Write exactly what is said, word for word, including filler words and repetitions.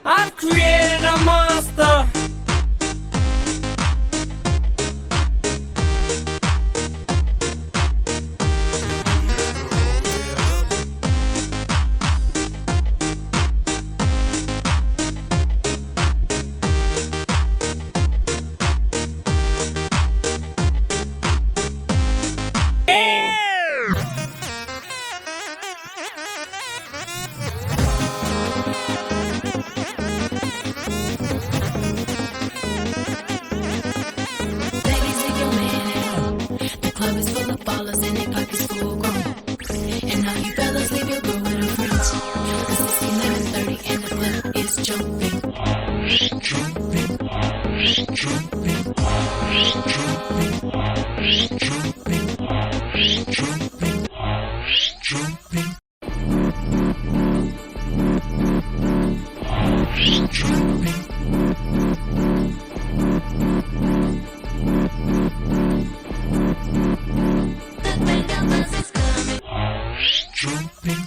I've created a monster. Club is full of ballers and their pockets full grown. And now you fellas leave your girl with her friends. Cause it's eleven thirty and the club is jumping. Jumping, jumping, jumping, jumping, jumping.